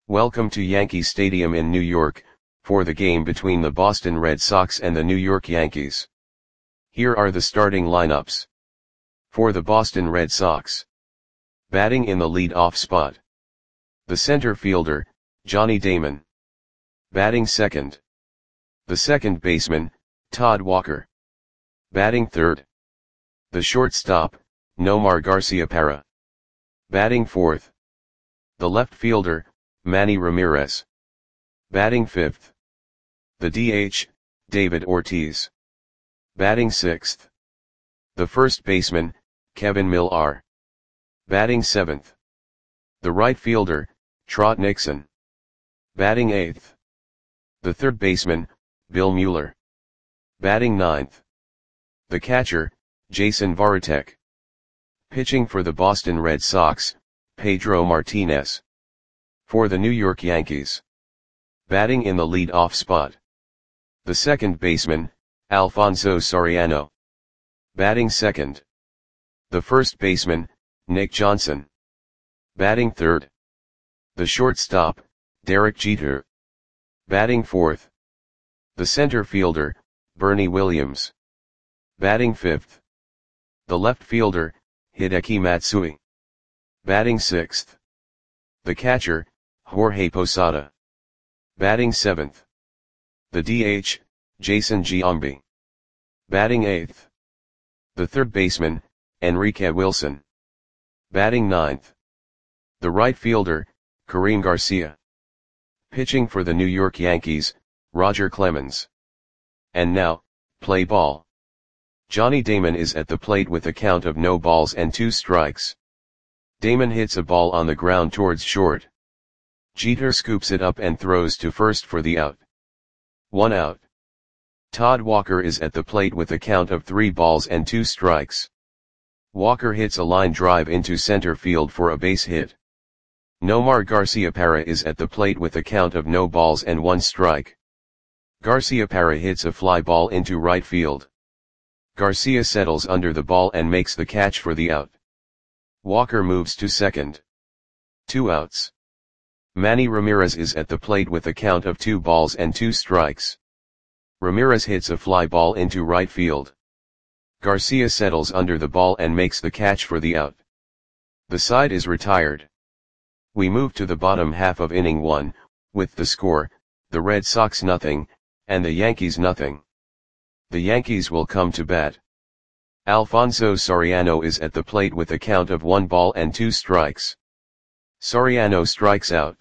Welcome to Yankee Stadium in New York, for the game between the Boston Red Sox and the New York Yankees. Here are the starting lineups. For the Boston Red Sox. Batting in the lead-off spot. The center fielder, Johnny Damon. Batting second. The second baseman, Todd Walker. Batting third. The shortstop, Nomar Garciaparra. Batting fourth. The left fielder, Manny Ramirez. Batting fifth. The DH, David Ortiz. Batting sixth. The first baseman, Kevin Millar. Batting seventh. The right fielder, Trot Nixon. Batting eighth. The third baseman, Bill Mueller. Batting ninth. The catcher, Jason Varitek. Pitching for the Boston Red Sox, Pedro Martinez. For the New York Yankees. Batting in the lead-off spot. The second baseman, Alfonso Soriano. Batting second. The first baseman, Nick Johnson. Batting third. The shortstop, Derek Jeter. Batting fourth. The center fielder, Bernie Williams. Batting fifth. The left fielder, Hideki Matsui. Batting sixth. The catcher, Jorge Posada. Batting seventh. The DH, Jason Giambi. Batting eighth. The third baseman, Enrique Wilson. Batting ninth. The right fielder, Kareem Garcia. Pitching for the New York Yankees, Roger Clemens. And now, play ball. Johnny Damon is at the plate with a count of no balls and 2 strikes. Damon hits a ball on the ground towards short. Jeter scoops it up and throws to first for the out. 1 out. Todd Walker is at the plate with a count of 3 balls and 2 strikes. Walker hits a line drive into center field for a base hit. Nomar Garciaparra is at the plate with a count of no balls and 1 strike. Garciaparra hits a fly ball into right field. Garcia settles under the ball and makes the catch for the out. Walker moves to second. 2 outs. Manny Ramirez is at the plate with a count of 2 balls and 2 strikes. Ramirez hits a fly ball into right field. Garcia settles under the ball and makes the catch for the out. The side is retired. We move to the bottom half of inning 1, with the score, the Red Sox 0, and the Yankees 0. The Yankees will come to bat. Alfonso Soriano is at the plate with a count of 1 ball and 2 strikes. Soriano strikes out.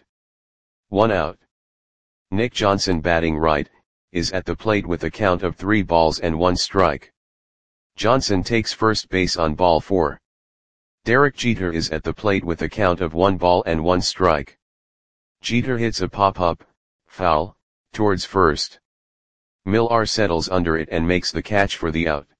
1 out. Nick Johnson, batting right, is at the plate with a count of 3 balls and 1 strike. Johnson takes first base on ball 4. Derek Jeter is at the plate with a count of 1 ball and 1 strike. Jeter hits a pop-up, foul, towards first. Millar settles under it and makes the catch for the out.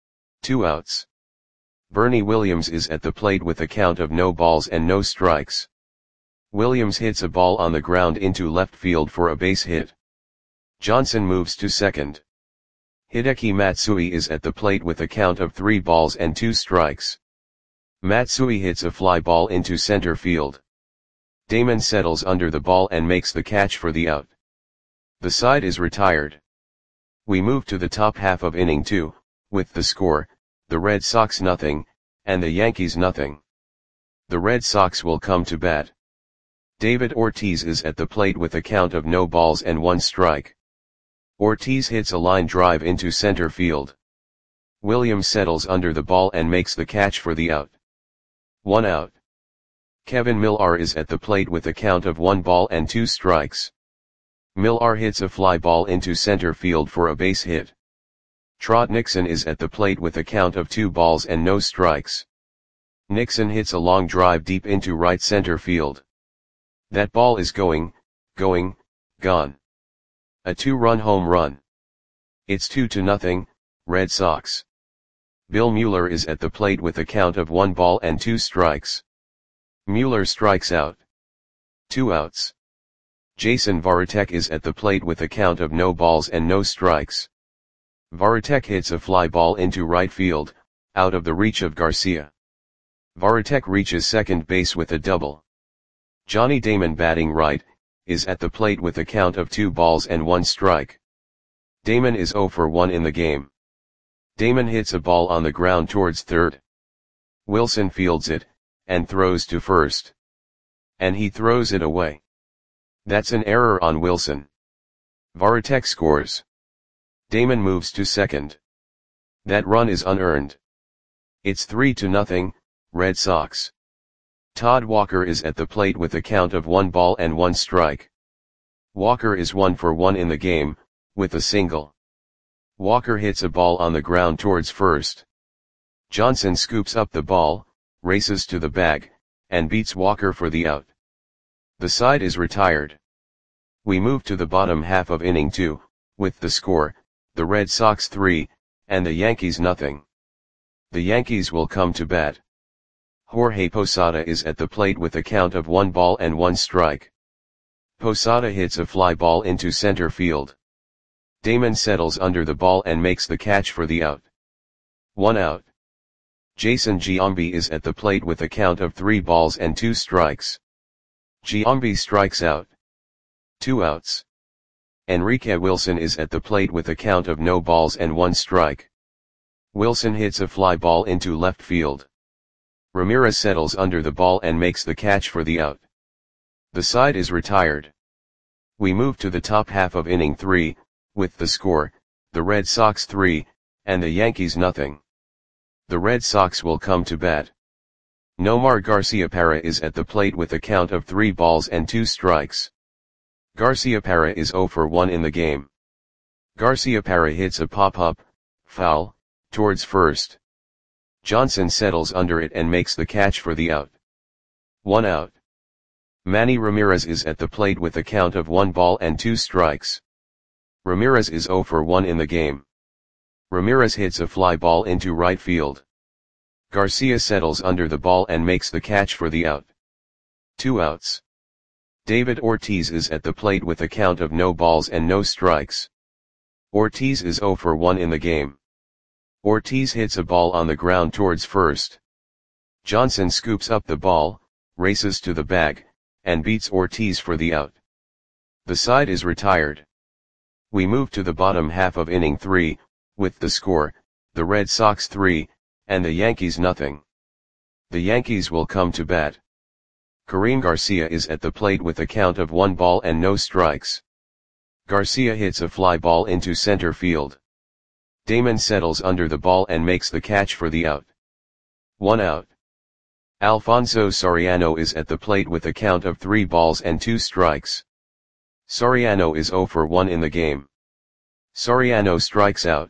2 outs. Bernie Williams is at the plate with a count of no balls and no strikes. Williams hits a ball on the ground into left field for a base hit. Johnson moves to second. Hideki Matsui is at the plate with a count of 3 balls and 2 strikes. Matsui hits a fly ball into center field. Damon settles under the ball and makes the catch for the out. The side is retired. We move to the top half of inning 2, with the score, the Red Sox 0, and the Yankees 0. The Red Sox will come to bat. David Ortiz is at the plate with a count of no balls and 1 strike. Ortiz hits a line drive into center field. Williams settles under the ball and makes the catch for the out. 1 out. Kevin Millar is at the plate with a count of 1 ball and 2 strikes. Millar hits a fly ball into center field for a base hit. Trot Nixon is at the plate with a count of 2 balls and no strikes. Nixon hits a long drive deep into right center field. That ball is gone. A 2-run home run. It's 2-0, Red Sox. Bill Mueller is at the plate with a count of 1 ball and 2 strikes. Mueller strikes out. 2 outs. Jason Varitek is at the plate with a count of no balls and no strikes. Varitek hits a fly ball into right field, out of the reach of Garcia. Varitek reaches second base with a double. Johnny Damon, batting right, is at the plate with a count of 2 balls and 1 strike. Damon is 0 for 1 in the game. Damon hits a ball on the ground towards third. Wilson fields it, and throws to first. And he throws it away. That's an error on Wilson. Varitek scores. Damon moves to second. That run is unearned. It's 3-0, Red Sox. Todd Walker is at the plate with a count of 1 ball and 1 strike. Walker is 1 for 1 in the game, with a single. Walker hits a ball on the ground towards first. Johnson scoops up the ball, races to the bag, and beats Walker for the out. The side is retired. We move to the bottom half of inning 2, with the score, the Red Sox 3, and the Yankees nothing. The Yankees will come to bat. Jorge Posada is at the plate with a count of 1 ball and 1 strike. Posada hits a fly ball into center field. Damon settles under the ball and makes the catch for the out. 1 out. Jason Giambi is at the plate with a count of 3 balls and 2 strikes. Giambi strikes out. 2 outs. Enrique Wilson is at the plate with a count of no balls and 1 strike. Wilson hits a fly ball into left field. Ramirez settles under the ball and makes the catch for the out. The side is retired. We move to the top half of inning 3, with the score, the Red Sox 3, and the Yankees nothing. The Red Sox will come to bat. Nomar Garciaparra is at the plate with a count of 3 balls and 2 strikes. Garciaparra is 0 for 1 in the game. Garciaparra hits a pop-up, foul, towards first. Johnson settles under it and makes the catch for the out. 1 out. Manny Ramirez is at the plate with a count of 1 ball and 2 strikes. Ramirez is 0 for 1 in the game. Ramirez hits a fly ball into right field. Garcia settles under the ball and makes the catch for the out. 2 outs. David Ortiz is at the plate with a count of no balls and no strikes. Ortiz is 0 for 1 in the game. Ortiz hits a ball on the ground towards first. Johnson scoops up the ball, races to the bag, and beats Ortiz for the out. The side is retired. We move to the bottom half of inning 3, with the score, the Red Sox 3, and the Yankees nothing. The Yankees will come to bat. Karim Garcia is at the plate with a count of 1 ball and no strikes. Garcia hits a fly ball into center field. Damon settles under the ball and makes the catch for the out. 1 out. Alfonso Soriano is at the plate with a count of 3 balls and 2 strikes. Soriano is 0 for 1 in the game. Soriano strikes out.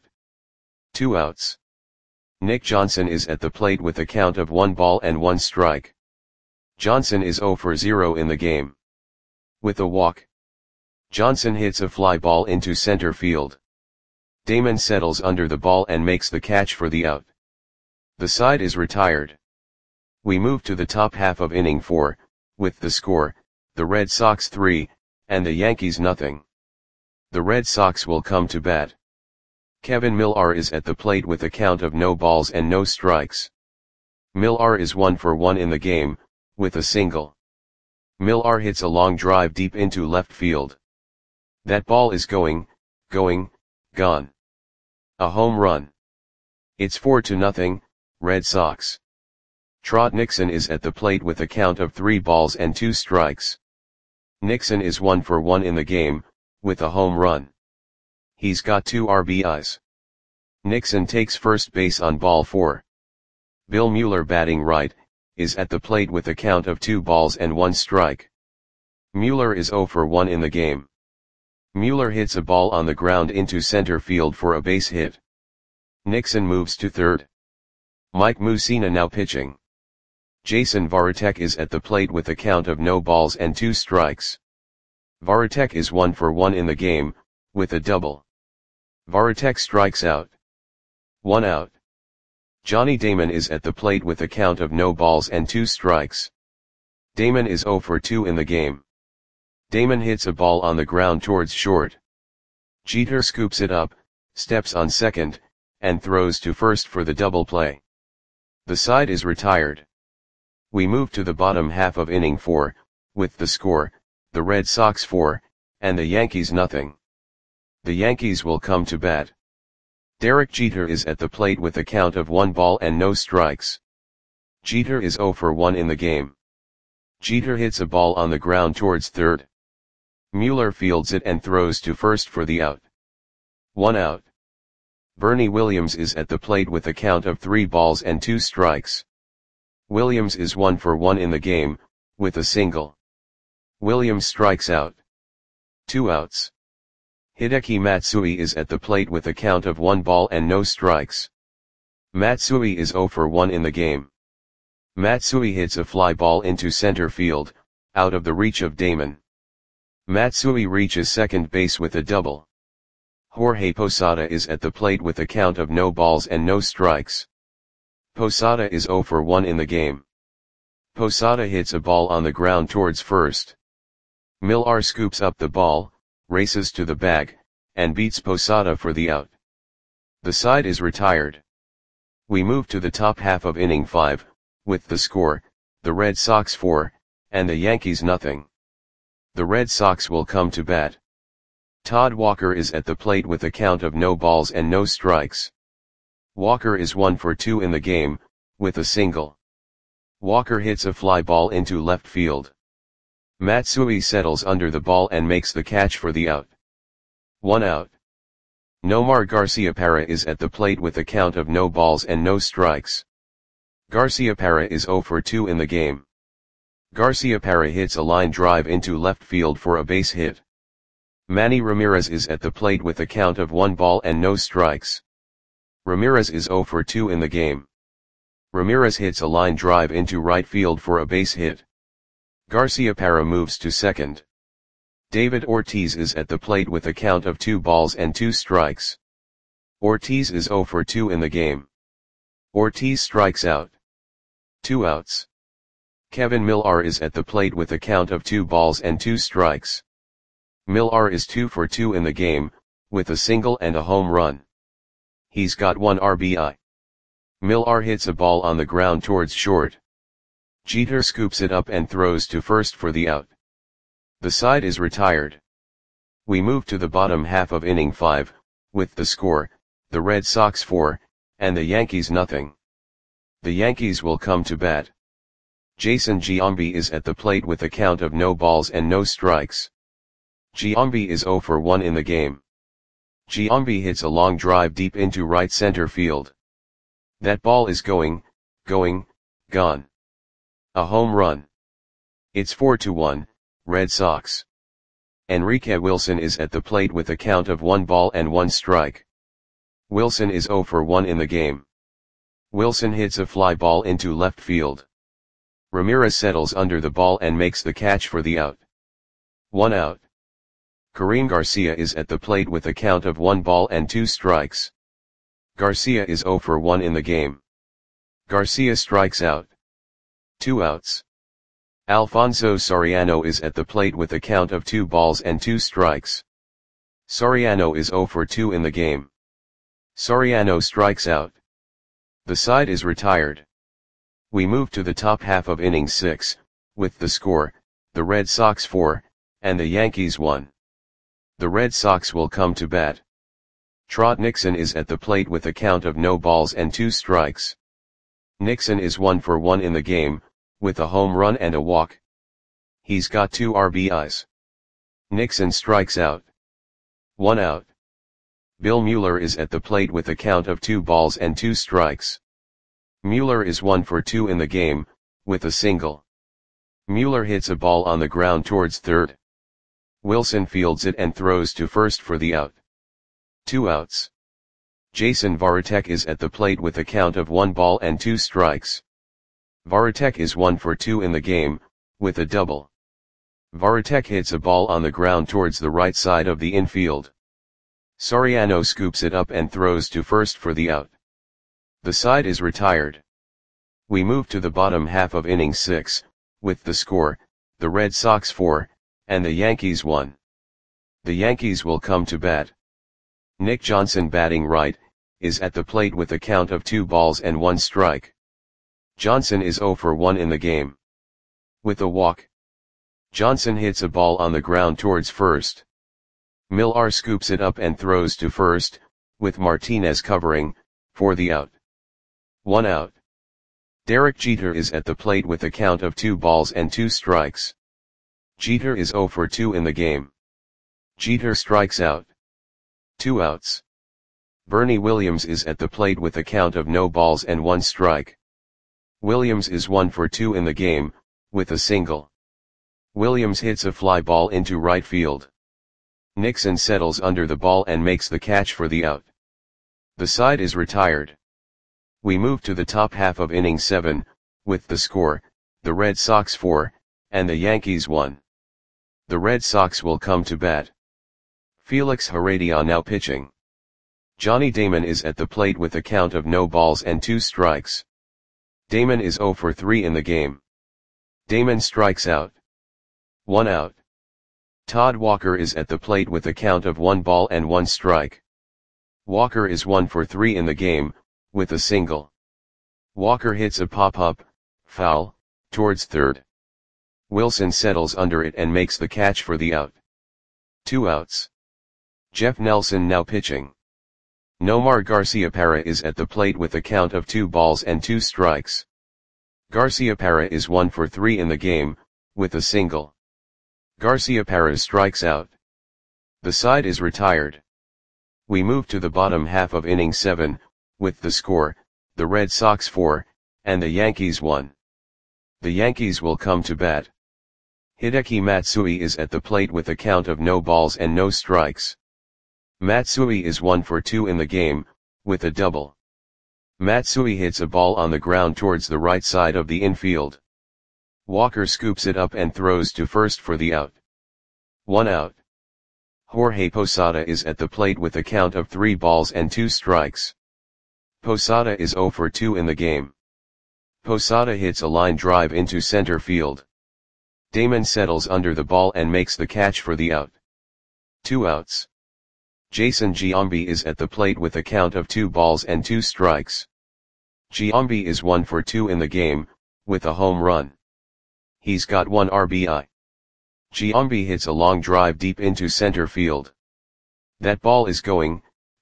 2 outs. Nick Johnson is at the plate with a count of 1 ball and 1 strike. Johnson is 0 for 0 in the game. With a walk. Johnson hits a fly ball into center field. Damon settles under the ball and makes the catch for the out. The side is retired. We move to the top half of inning 4, with the score, the Red Sox 3, and the Yankees nothing. The Red Sox will come to bat. Kevin Millar is at the plate with a count of no balls and no strikes. Millar is 1 for 1 in the game, with a single. Millar hits a long drive deep into left field. That ball is gone. A home run. It's 4-0, Red Sox. Trot Nixon is at the plate with a count of 3 balls and 2 strikes. Nixon is 1 for 1 in the game, with a home run. He's got 2 RBIs. Nixon takes first base on ball 4. Bill Mueller, batting right, is at the plate with a count of 2 balls and 1 strike. Mueller is 0 for 1 in the game. Mueller hits a ball on the ground into center field for a base hit. Nixon moves to third. Mike Mussina now pitching. Jason Varitek is at the plate with a count of no balls and 2 strikes. Varitek is 1 for 1 in the game, with a double. Varitek strikes out. 1 out. Johnny Damon is at the plate with a count of no balls and 2 strikes. Damon is 0 for 2 in the game. Damon hits a ball on the ground towards short. Jeter scoops it up, steps on second, and throws to first for the double play. The side is retired. We move to the bottom half of inning 4, with the score, the Red Sox 4, and the Yankees nothing. The Yankees will come to bat. Derek Jeter is at the plate with a count of 1 ball and no strikes. Jeter is 0 for 1 in the game. Jeter hits a ball on the ground towards third. Mueller fields it and throws to first for the out. 1 out. Bernie Williams is at the plate with a count of 3 balls and 2 strikes. Williams is 1 for 1 in the game, with a single. Williams strikes out. 2 outs. Hideki Matsui is at the plate with a count of 1 ball and no strikes. Matsui is 0 for 1 in the game. Matsui hits a fly ball into center field, out of the reach of Damon. Matsui reaches second base with a double. Jorge Posada is at the plate with a count of no balls and no strikes. Posada is 0 for 1 in the game. Posada hits a ball on the ground towards first. Millar scoops up the ball, races to the bag, and beats Posada for the out. The side is retired. We move to the top half of inning 5, with the score, the Red Sox 4, and the Yankees nothing. The Red Sox will come to bat. Todd Walker is at the plate with a count of no balls and no strikes. Walker is 1 for 2 in the game, with a single. Walker hits a fly ball into left field. Matsui settles under the ball and makes the catch for the out. 1 out. Nomar Garciaparra is at the plate with a count of no balls and no strikes. Garciaparra is 0 for 2 in the game. Garciaparra hits a line drive into left field for a base hit. Manny Ramirez is at the plate with a count of 1 ball and no strikes. Ramirez is 0 for 2 in the game. Ramirez hits a line drive into right field for a base hit. Garciaparra moves to second. David Ortiz is at the plate with a count of 2 balls and 2 strikes. Ortiz is 0 for 2 in the game. Ortiz strikes out. 2 outs. Kevin Millar is at the plate with a count of 2 balls and 2 strikes. Millar is 2 for 2 in the game, with a single and a home run. He's got 1 RBI. Millar hits a ball on the ground towards short. Jeter scoops it up and throws to first for the out. The side is retired. We move to the bottom half of inning 5, with the score, the Red Sox 4, and the Yankees nothing. The Yankees will come to bat. Jason Giambi is at the plate with a count of no balls and no strikes. Giambi is 0 for 1 in the game. Giambi hits a long drive deep into right center field. That ball is gone. A home run. It's 4-1, Red Sox. Enrique Wilson is at the plate with a count of 1 ball and 1 strike. Wilson is 0 for 1 in the game. Wilson hits a fly ball into left field. Ramirez settles under the ball and makes the catch for the out. 1 out. Karim Garcia is at the plate with a count of 1 ball and 2 strikes. Garcia is 0 for 1 in the game. Garcia strikes out. 2 outs. Alfonso Soriano is at the plate with a count of 2 balls and 2 strikes. Soriano is 0 for 2 in the game. Soriano strikes out. The side is retired. We move to the top half of inning 6, with the score, the Red Sox 4, and the Yankees 1. The Red Sox will come to bat. Trot Nixon is at the plate with a count of no balls and 2 strikes. Nixon is 1 for 1 in the game, with a home run and a walk. He's got 2 RBIs. Nixon strikes out. 1 out. Bill Mueller is at the plate with a count of 2 balls and 2 strikes. Mueller is 1 for 2 in the game, with a single. Mueller hits a ball on the ground towards third. Wilson fields it and throws to first for the out. 2 outs. Jason Varitek is at the plate with a count of 1 ball and 2 strikes. Varitek is 1 for 2 in the game, with a double. Varitek hits a ball on the ground towards the right side of the infield. Soriano scoops it up and throws to first for the out. The side is retired. We move to the bottom half of inning 6, with the score, the Red Sox 4, and the Yankees 1. The Yankees will come to bat. Nick Johnson, batting right, is at the plate with a count of 2 balls and 1 strike. Johnson is 0 for 1 in the game. With a walk. Johnson hits a ball on the ground towards first. Millar scoops it up and throws to first, with Martinez covering, for the out. 1 out. Derek Jeter is at the plate with a count of 2 balls and 2 strikes. Jeter is 0 for 2 in the game. Jeter strikes out. 2 outs. Bernie Williams is at the plate with a count of no balls and 1 strike. Williams is 1 for 2 in the game, with a single. Williams hits a fly ball into right field. Nixon settles under the ball and makes the catch for the out. The side is retired. We move to the top half of inning 7, with the score, the Red Sox 4, and the Yankees 1. The Red Sox will come to bat. Felix Heredia now pitching. Johnny Damon is at the plate with a count of no balls and 2 strikes. Damon is 0 for 3 in the game. Damon strikes out. 1 out. Todd Walker is at the plate with a count of 1 ball and 1 strike. Walker is 1 for 3 in the game, with a single. Walker hits a pop-up, foul, towards third. Wilson settles under it and makes the catch for the out. 2 outs. Jeff Nelson now pitching. Nomar Garciaparra is at the plate with a count of 2 balls and 2 strikes. Garciaparra is 1 for 3 in the game, with a single. Garciaparra strikes out. The side is retired. We move to the bottom half of inning 7, with the score, the Red Sox 4, and the Yankees 1. The Yankees will come to bat. Hideki Matsui is at the plate with a count of no balls and no strikes. Matsui is 1 for 2 in the game, with a double. Matsui hits a ball on the ground towards the right side of the infield. Walker scoops it up and throws to first for the out. 1 out. Jorge Posada is at the plate with a count of 3 balls and 2 strikes. Posada is 0 for 2 in the game. Posada hits a line drive into center field. Damon settles under the ball and makes the catch for the out. 2 outs. Jason Giambi is at the plate with a count of 2 balls and 2 strikes. Giambi is 1 for 2 in the game, with a home run. He's got 1 RBI. Giambi hits a long drive deep into center field. That ball is going,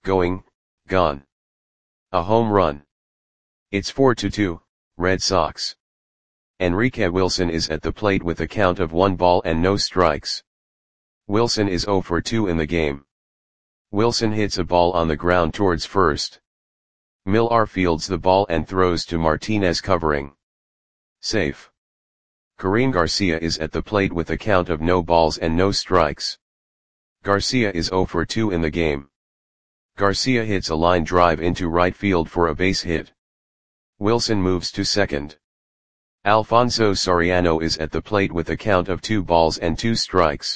gone. A home run. It's 4-2, Red Sox. Enrique Wilson is at the plate with a count of 1 ball and no strikes. Wilson is 0 for 2 in the game. Wilson hits a ball on the ground towards first. Millar fields the ball and throws to Martinez covering. Safe. Karim Garcia is at the plate with a count of no balls and no strikes. Garcia is 0 for 2 in the game. Garcia hits a line drive into right field for a base hit. Wilson moves to second. Alfonso Soriano is at the plate with a count of 2 balls and 2 strikes.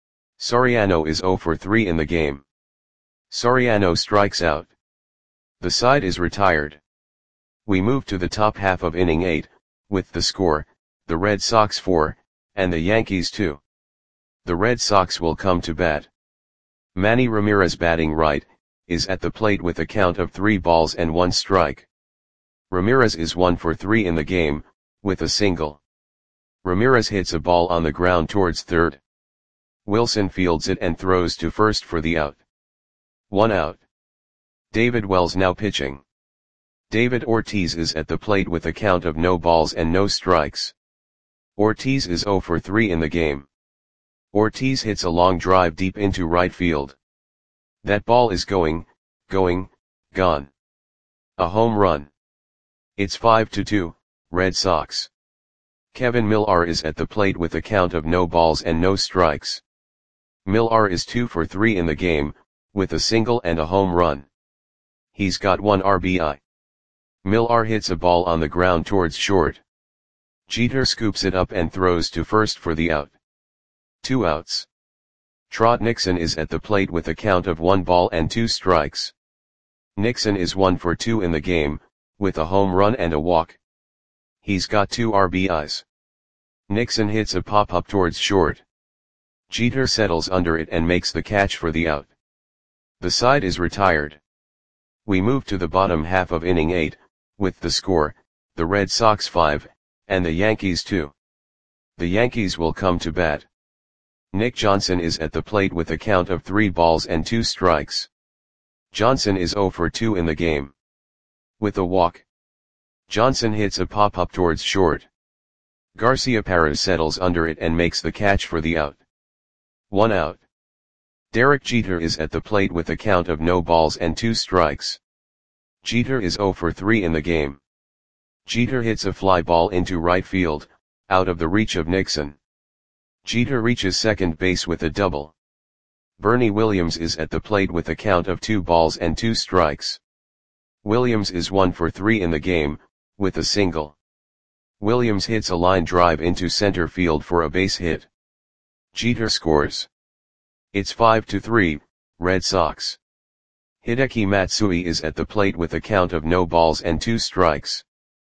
Soriano is 0 for 3 in the game. Soriano strikes out. The side is retired. We move to the top half of inning 8, with the score, the Red Sox 4, and the Yankees 2. The Red Sox will come to bat. Manny Ramirez batting right, is at the plate with a count of 3 balls and 1 strike. Ramirez is 1 for 3 in the game, with a single. Ramirez hits a ball on the ground towards third. Wilson fields it and throws to first for the out. 1 out. David Wells now pitching. David Ortiz is at the plate with a count of no balls and no strikes. Ortiz is 0 for 3 in the game. Ortiz hits a long drive deep into right field. That ball is going, gone. A home run. It's 5-2, Red Sox. Kevin Millar is at the plate with a count of no balls and no strikes. Millar is 2 for 3 in the game, with a single and a home run. He's got 1 RBI. Millar hits a ball on the ground towards short. Jeter scoops it up and throws to first for the out. 2 outs. Trot Nixon is at the plate with a count of 1 ball and 2 strikes. Nixon is 1 for 2 in the game, with a home run and a walk. He's got 2 RBIs. Nixon hits a pop-up towards short. Jeter settles under it and makes the catch for the out. The side is retired. We move to the bottom half of inning 8, with the score, the Red Sox 5, and the Yankees 2. The Yankees will come to bat. Nick Johnson is at the plate with a count of 3 balls and 2 strikes. Johnson is 0 for 2 in the game. With a walk, Johnson hits a pop-up towards short. Garcia Perez settles under it and makes the catch for the out. 1 out. Derek Jeter is at the plate with a count of no balls and 2 strikes. Jeter is 0 for 3 in the game. Jeter hits a fly ball into right field, out of the reach of Nixon. Jeter reaches second base with a double. Bernie Williams is at the plate with a count of 2 balls and 2 strikes. Williams is 1 for 3 in the game, with a single. Williams hits a line drive into center field for a base hit. Jeter scores. It's 5-3, Red Sox. Hideki Matsui is at the plate with a count of no balls and 2 strikes.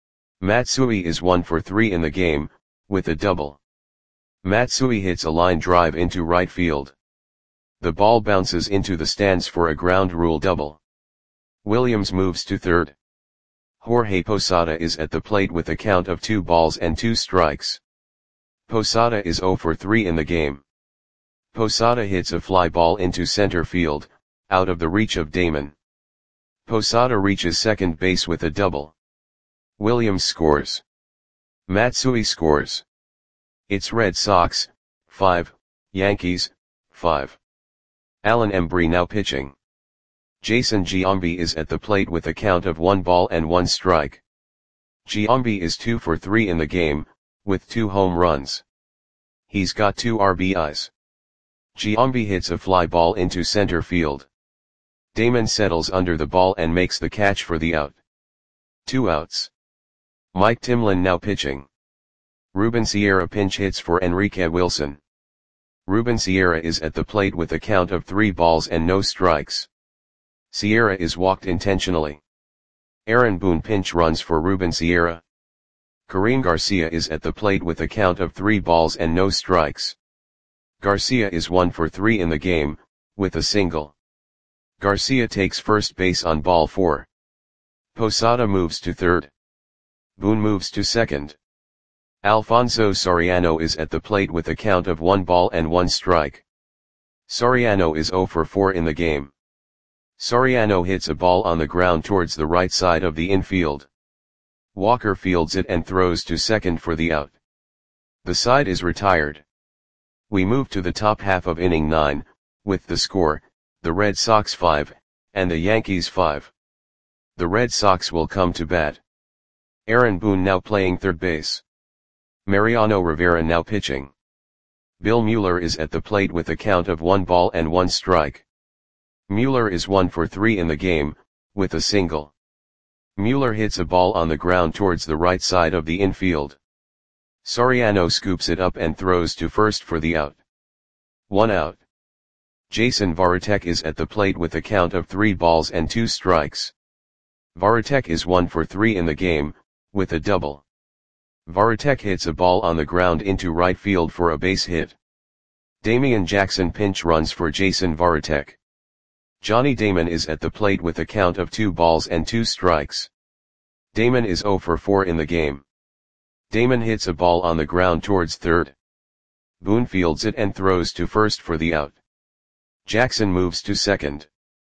Matsui is 1 for 3 in the game, with a double. Matsui hits a line drive into right field. The ball bounces into the stands for a ground rule double. Williams moves to third. Jorge Posada is at the plate with a count of 2 balls and 2 strikes. Posada is 0 for 3 in the game. Posada hits a fly ball into center field, out of the reach of Damon. Posada reaches second base with a double. Williams scores. Matsui scores. It's Red Sox, 5, Yankees, 5. Alan Embry now pitching. Jason Giambi is at the plate with a count of 1 ball and 1 strike. Giambi is 2 for 3 in the game, with 2 home runs. He's got 2 RBIs. Giambi hits a fly ball into center field. Damon settles under the ball and makes the catch for the out. 2 outs. Mike Timlin now pitching. Ruben Sierra pinch hits for Enrique Wilson. Ruben Sierra is at the plate with a count of 3 balls and no strikes. Sierra is walked intentionally. Aaron Boone pinch runs for Ruben Sierra. Kareem Garcia is at the plate with a count of 3 balls and no strikes. Garcia is 1 for 3 in the game, with a single. Garcia takes first base on ball 4. Posada moves to third. Boone moves to second. Alfonso Soriano is at the plate with a count of 1 ball and 1 strike. Soriano is 0 for 4 in the game. Soriano hits a ball on the ground towards the right side of the infield. Walker fields it and throws to second for the out. The side is retired. We move to the top half of inning 9, with the score, the Red Sox 5, and the Yankees 5. The Red Sox will come to bat. Aaron Boone now playing third base. Mariano Rivera now pitching. Bill Mueller is at the plate with a count of 1 ball and 1 strike. Mueller is 1 for 3 in the game, with a single. Mueller hits a ball on the ground towards the right side of the infield. Soriano scoops it up and throws to first for the out. 1 out. Jason Varitek is at the plate with a count of 3 balls and 2 strikes. Varitek is 1 for 3 in the game, with a double. Varitek hits a ball on the ground into right field for a base hit. Damian Jackson pinch runs for Jason Varitek. Johnny Damon is at the plate with a count of 2 balls and 2 strikes. Damon is 0 for 4 in the game. Damon hits a ball on the ground towards third. Boone fields it and throws to first for the out. Jackson moves to second.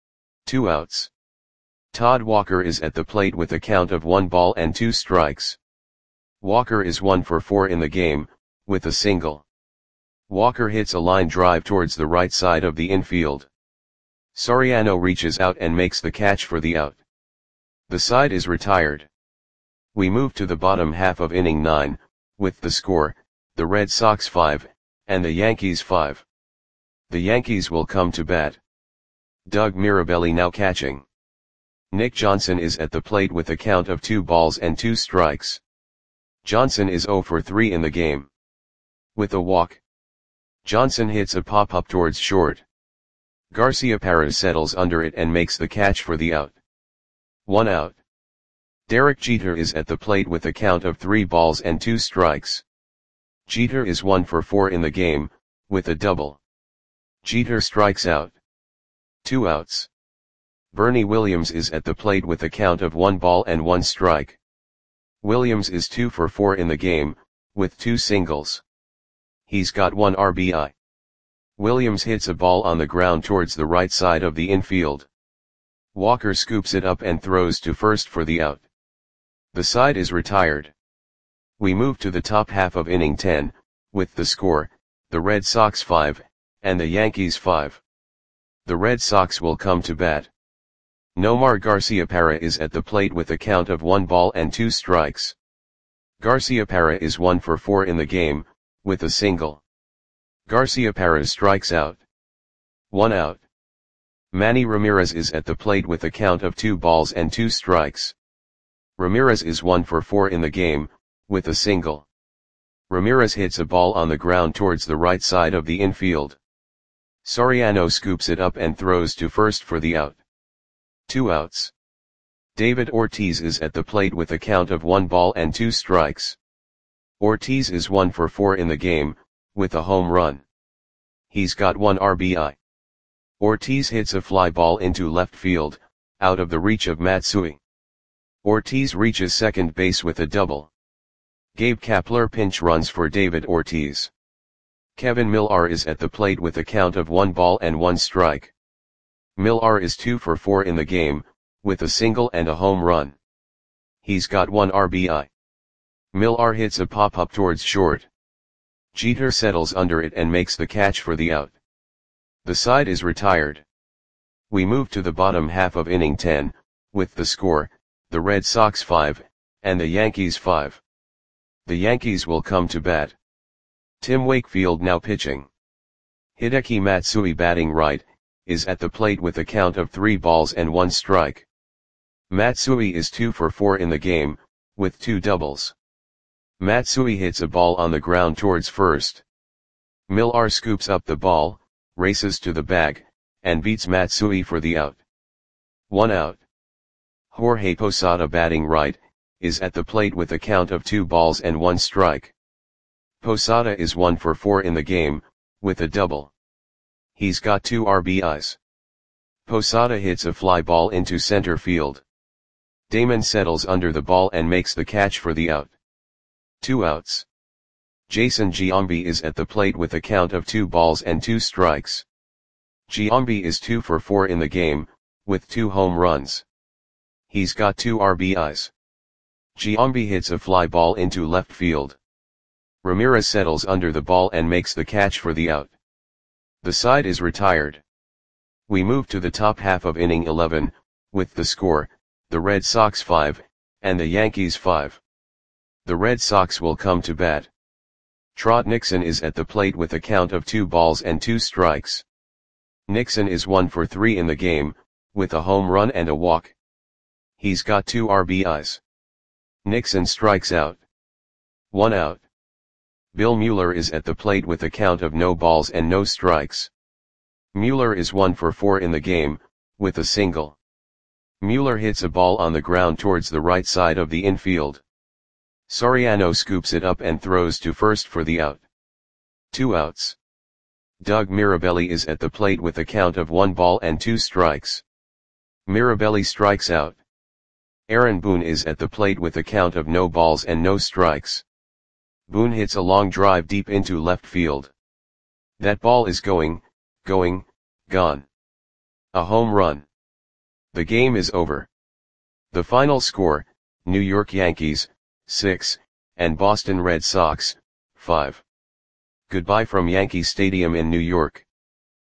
2 outs. Todd Walker is at the plate with a count of 1 ball and 2 strikes. Walker is 1 for 4 in the game, with a single. Walker hits a line drive towards the right side of the infield. Soriano reaches out and makes the catch for the out. The side is retired. We move to the bottom half of inning 9, with the score, the Red Sox 5, and the Yankees 5. The Yankees will come to bat. Doug Mirabelli now catching. Nick Johnson is at the plate with a count of 2 balls and 2 strikes. Johnson is 0 for 3 in the game. With a walk, Johnson hits a pop-up towards short. Garcia Perez settles under it and makes the catch for the out. 1 out. Derek Jeter is at the plate with a count of 3 balls and 2 strikes. Jeter is 1 for 4 in the game, with a double. Jeter strikes out. 2 outs. Bernie Williams is at the plate with a count of 1 ball and 1 strike. Williams is 2 for 4 in the game, with 2 singles. He's got 1 RBI. Williams hits a ball on the ground towards the right side of the infield. Walker scoops it up and throws to first for the out. The side is retired. We move to the top half of inning 10, with the score, the Red Sox 5, and the Yankees 5. The Red Sox will come to bat. Nomar Garciaparra is at the plate with a count of 1 ball and 2 strikes. Garciaparra is 1 for 4 in the game, with a single. Garciaparra strikes out. 1 out. Manny Ramirez is at the plate with a count of 2 balls and 2 strikes. Ramirez is 1 for 4 in the game, with a single. Ramirez hits a ball on the ground towards the right side of the infield. Soriano scoops it up and throws to first for the out. 2 outs. David Ortiz is at the plate with a count of 1 ball and 2 strikes. Ortiz is 1 for 4 in the game, with a home run. He's got 1 RBI. Ortiz hits a fly ball into left field, out of the reach of Matsui. Ortiz reaches second base with a double. Gabe Kapler pinch runs for David Ortiz. Kevin Millar is at the plate with a count of 1 ball and 1 strike. Millar is 2 for 4 in the game, with a single and a home run. He's got 1 RBI. Millar hits a pop-up towards short. Jeter settles under it and makes the catch for the out. The side is retired. We move to the bottom half of inning 10, with the score, the Red Sox 5, and the Yankees 5. The Yankees will come to bat. Tim Wakefield now pitching. Hideki Matsui batting right, is at the plate with a count of 3 balls and 1 strike. Matsui is 2 for 4 in the game, with 2 doubles. Matsui hits a ball on the ground towards first. Millar scoops up the ball, races to the bag, and beats Matsui for the out. 1 out. Jorge Posada batting right, is at the plate with a count of 2 balls and 1 strike. Posada is 1 for 4 in the game, with a double. He's got 2 RBIs. Posada hits a fly ball into center field. Damon settles under the ball and makes the catch for the out. 2 outs. Jason Giambi is at the plate with a count of 2 balls and 2 strikes. Giambi is 2 for 4 in the game, with 2 home runs. He's got 2 RBIs. Giambi hits a fly ball into left field. Ramirez settles under the ball and makes the catch for the out. The side is retired. We move to the top half of inning 11, with the score, the Red Sox 5, and the Yankees 5. The Red Sox will come to bat. Trot Nixon is at the plate with a count of 2 balls and 2 strikes. Nixon is 1 for 3 in the game, with a home run and a walk. He's got 2 RBIs. Nixon strikes out. 1 out. Bill Mueller is at the plate with a count of no balls and no strikes. Mueller is 1 for 4 in the game, with a single. Mueller hits a ball on the ground towards the right side of the infield. Soriano scoops it up and throws to first for the out. 2 outs. Doug Mirabelli is at the plate with a count of 1 ball and 2 strikes. Mirabelli strikes out. Aaron Boone is at the plate with a count of no balls and no strikes. Boone hits a long drive deep into left field. That ball is gone. A home run. The game is over. The final score, New York Yankees, 6, and Boston Red Sox, 5. Goodbye from Yankee Stadium in New York.